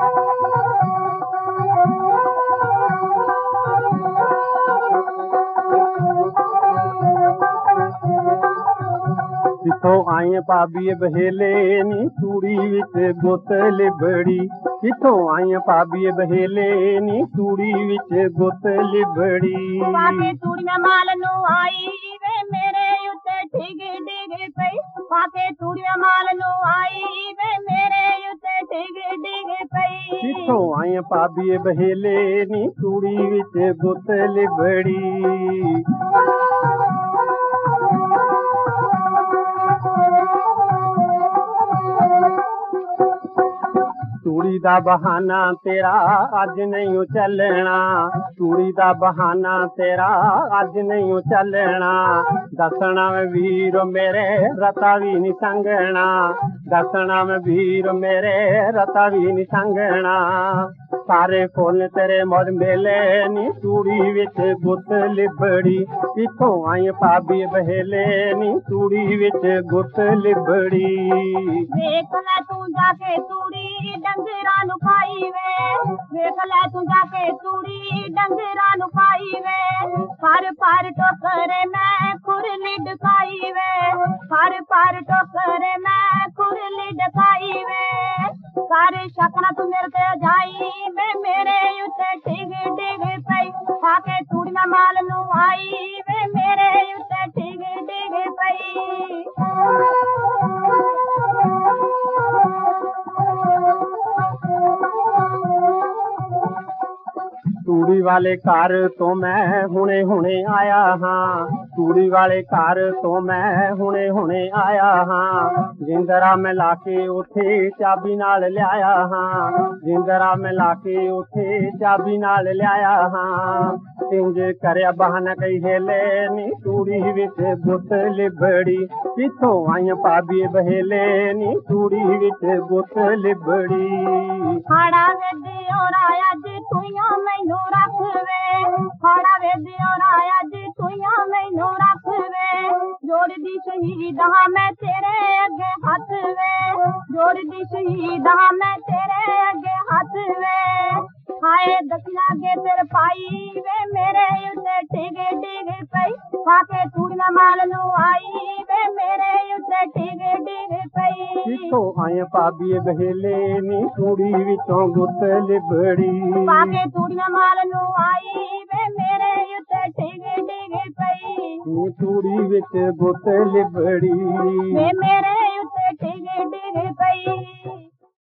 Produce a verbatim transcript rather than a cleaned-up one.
किथों आए भाभी बहेले नी चूड़ी विच गुत लिबड़ी। किथों आए भाभी बहेले नी चूड़ी विच गुत लिबड़ी। पाके चूड़ियां माल नू आई वे मेरे उत्ते डिग डिग पई। पाके चूड़ियां माल नू आई वे मेरे उत्ते डिग डिग पई। किथों आए भाभी बहेले नी चूड़ी विच गुत लिबड़ी। चूड़ी दा बहाना तेरा अज नहीं चलना। चूड़ी दा बहाना तेरा अज नहीं चलना। दसना में वीर मेरे रता भी नहीं संगना। दसना में वीर मेरे रता भी नहीं संगना। सारे फुल तेरे मोर मेले नी चूड़ी विच गुत लिबड़ी। किथों आई भाभी बहेले नी चूड़ी विच गुत लिबड़ी। वेख लै तू जाके चूड़ी डंगरा नू पाई वे। वेख लै तू जाके चूड़ी डंगरा नू पाई वे। पर पर टोकरे मैं खुरली डकाई वे। पर पर टोकरे मैं खुरली डकाई वे। सारे शकना तू मेरे ते जाई वे मेरे उत्ते डिग डिग पई। पाके चूड़ियां माल नू आई वे मेरे उत्ते डिग डिग पई। चूड़ी वाले घर तो मैं हुणे हुणे आया हाँ। चूड़ी वाले घर तो मैं हुणे हुणे आया हाँ। जिंदरा में लाके उथे चाबी नाल लियाया हाँ। जिंदरा में लाके उथे चाबी नाल लियाया हाँ। इंज करया बहाना कई हेले नी चूड़ी विच गुत लिबड़ी। किथों आई भाभी बहेले नी चूड़ी विच गुत लिबड़ी। हाड़ा वेदी और आया जी तुइयां मैनू रख वे। हाड़ा वेदी और आया जी तुइयां मैनू रख वे। जोड़ दी शहीद हां मैं तेरे अगे हथ वे। जोड़ दी शहीद हां मैं तेरे अगे हथ वे। हाय दसिया गे तेरे पाई वे मेरे उत्ते डिग डिग पई। पाके चूड़ियां माल नू आई वे मेरे उत्ते डिग डिग पई। किथों आए भाभी बहेले नी चूड़ी विचों गुत लिबड़ी। पाके चूड़ियां माल नू आई वे मेरे उत्ते डिग डिग पई। नी चूड़ी विच गुत लिबड़ी। वे मेरे